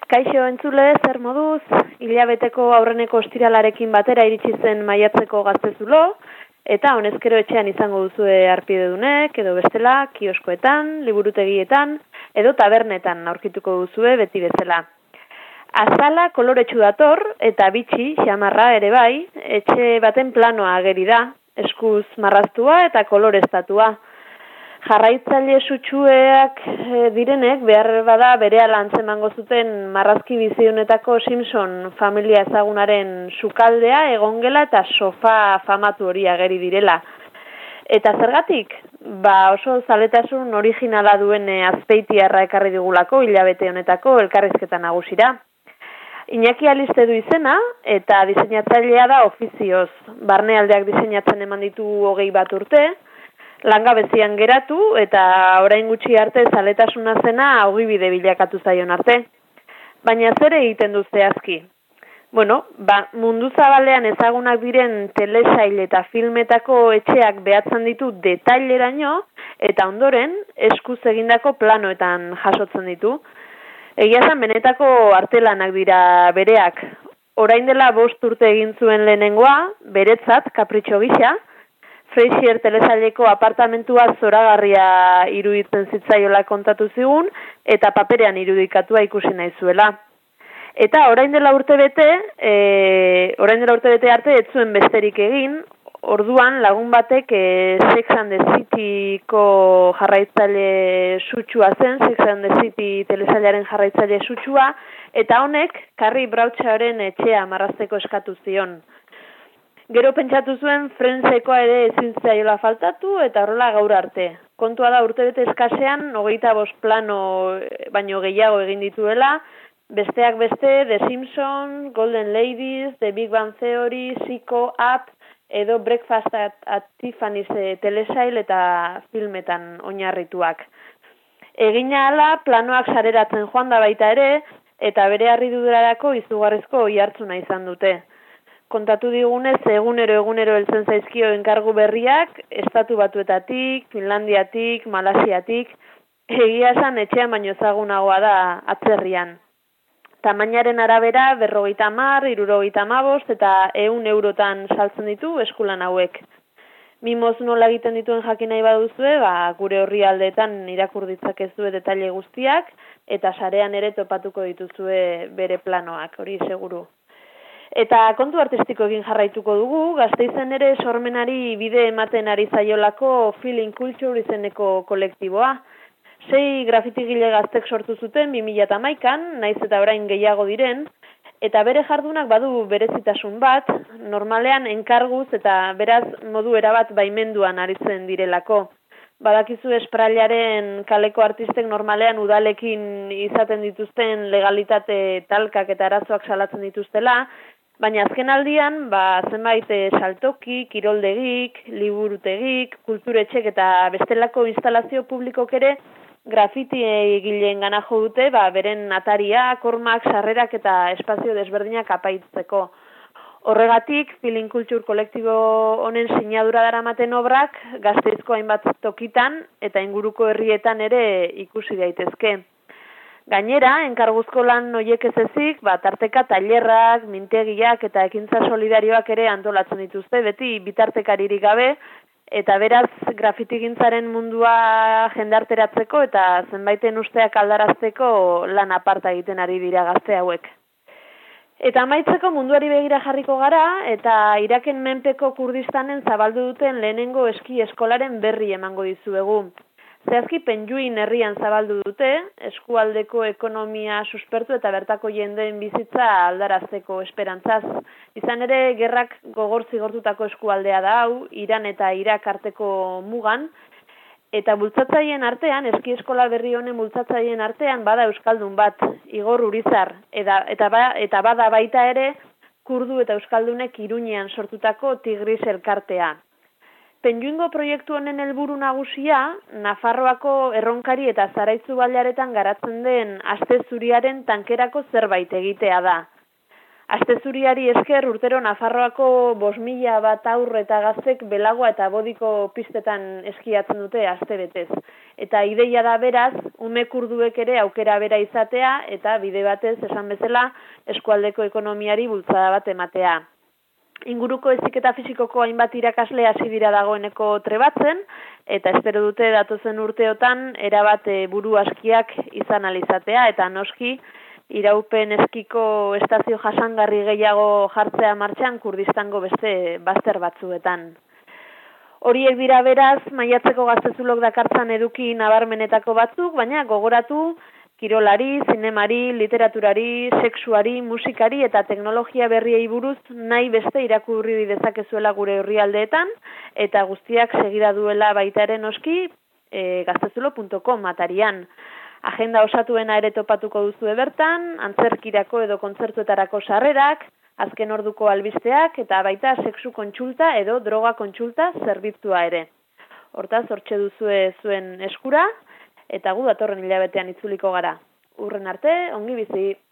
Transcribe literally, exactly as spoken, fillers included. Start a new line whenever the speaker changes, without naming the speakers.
Kaixo entzule, zer moduz, hilabeteko aurreneko ostiralarekin batera iritsi zen maiatzeko gaztezulo, eta honezkero etxean izango duzue harpidedunek, edo bestela, kioskoetan, liburutegietan, edo tabernetan aurkituko duzue beti bezala. Azala koloretsu dator, eta bitxi, xamarra ere bai, etxe baten planoa ageri da, eskuz marraztua eta koloreztatua. Jarraitzaile sutsueak direnek behar bada berehala antzemango zuten marrazki bizionetako Simpson familia ezagunaren sukaldea, egongela eta sofa famatu hori ageri direla. Eta zergatik? Ba oso zaletasun originala duen Azpeitiarra ekarri digulako hilabete honetako elkarrizketa nagusira. Iñaki Aliste du izena eta diseinatzailea da ofizioz. Barnealdeak diseinatzen eman ditu hogei bat urte, langabezian geratu eta orain gutxi arte zaletasuna zena ogibide bilakatu zaion arte. Baina zer egiten du zehazki? Bueno, ba, mundu zabalean ezagunak diren telesail eta filmetako etxeak behatzen ditu detaileraino eta ondoren eskuz egindako planoetan jasotzen ditu. Egia esan benetako artelanak dira bereak. Orain dela bost urte egin zuen lehenengoa, beretzat, kapritxo gisa, Frasier telesaileko apartamentua zoragarria iruditzen zitzaiola kontatu zigun, eta paperean irudikatua ikusi nahi zuela. Eta orain dela urte bete, e, orain dela urte bete arte ez zuen besterik egin, orduan lagun batek e, Sex and the Cityko jarraitzaile sutsua zen, Sex and the City telesailaren jarraitzaile sutsua, eta honek Carrie Bradshawen etxea marrazteko eskatu zion. Gero pentsatu zuen Friendsekoa ere ezin zaiola faltatu eta horrela gaur arte. Kontua da urtebete eskasean hogeita bost plano baino gehiago egin dituela, besteak beste The Simpsons, Golden Ladies, The Big Bang Theory, Psycho, Up, edo Breakfast at, at Tiffany's telesail eta filmetan oinarrituak. Egina hala planoak sareratzen joan da baita ere, eta bere harridurarako izugarrizko oihartzuna izan dute. Kontatu digunez, egunero egunero heltzen zaizkio enkargu berriak, estatu batuetatik, Finlandiatik, Malasiatik, egia esan etxean baino ezagunagoa da atzerrian. Tamainaren arabera berrogeita hamar, hirurogeita hamabost eta ehun eurotan saltzen ditu eskulan hauek. Mimoz nola egiten dituen jakin nahi baduzue, ba, gure orrialdeetan irakur ditzakezue detaile guztiak, eta sarean ere topatuko dituzue bere planoak, hori seguru. Eta kontu artistikoekin jarraituko dugu, Gasteizen ere sormenari bide ematen ari zaiolako Feeling Culture izeneko kolektiboa. Sei grafitigile gaztek sortu zuten bi mila hamaikan, naiz eta orain gehiago diren, eta bere jardunak badu berezitasun bat, normalean enkarguz eta beraz modu erabat baimenduan aritzen direlako. Badakizu esprailaren kaleko artistek normalean udalekin izaten dituzten legalitate talkak eta arazoak salatzen dituztela, baina azken aldian, ba, zenbait saltoki, kiroldegik, liburutegik, kulturetxek eta bestelako instalazio publikok ere grafiti egileen gana jo dute, ba, beren atariak, hormak, sarrerak eta espazio desberdinak apaitzeko. Horregatik, Feeling Culture kolektibo honen sinadura daramaten obrak Gasteizko hainbat tokitan eta inguruko herrietan ere ikusi daitezke. Gainera, enkarguzko lan horiek ez ezik, ba, tarteka tailerrak, mintegiak eta ekintza solidarioak ere antolatzen dituzte, beti bitartekaririk gabe, eta beraz grafitigintzaren mundua jendarteratzeko eta zenbaiten usteak aldarazteko lan aparta egiten ari dira gazte hauek. Eta amaitzeko munduari begira jarriko gara, eta Iraken menpeko Kurdistanen zabaldu duten lehenengo eski eskolaren berri emango dizuegu. Zehazki Penjuin herrian zabaldu dute, eskualdeko ekonomia suspertu eta bertako jendeen bizitza aldarazteko esperantzaz. Izan ere, gerrak gogor zigortutako eskualdea da hau, Iran eta Irak arteko mugan, eta bultzatzaien artean, eski eskola berri honen bultzatzaien artean, bada euskaldun bat, Igor Urizar, eta, eta, ba, eta bada baita ere, kurdu eta euskaldunek Iruñean sortutako Tigris elkartea. Penjuingo proiektu honen helburu nagusia, Nafarroako erronkari eta Zaraitzu baldaretan garatzen den aste zuriaren tankerako zerbait egitea da. Aste zuriari esker urtero Nafarroako bost mila bat haur eta gaztek belagoa eta bodiko pistetan eskiatzen dute aste betez. Eta ideia da beraz, ume kurduek ere aukera bera izatea eta bide batez esan bezala eskualdeko ekonomiari bultzada bat ematea. Inguruko heziketa fisikoko hainbat irakasle hasi dira dagoeneko trebatzen, eta espero dute datozen urteotan erabat buru askiak izan alizatea, eta noski iraupen eskiko estazio jasangarri gehiago jartzea martxan Kurdistango beste bazter batzuetan. Horiek dira beraz, maiatzeko gaztezulok dakartzan eduki nabarmenetako batzuk, baina gogoratu kirolari, zinemari, literaturari, sexuari, musikari eta teknologia berriei buruz nahi beste irakurri dezakezuela gure herrialdeetan, eta guztiak segida duela baita ere noski e, gaztezulo puntu com atarian. Agenda osatuena ere topatuko duzu bertan, antzerkirako edo kontzertuetarako sarrerak, azken orduko albisteak eta baita sexu kontsulta edo droga kontsulta zerbitzua ere. Hortaz, hortxe duzue zuen eskura, eta gu datorren hilabetean itzuliko gara. Urren arte, ongi bizi!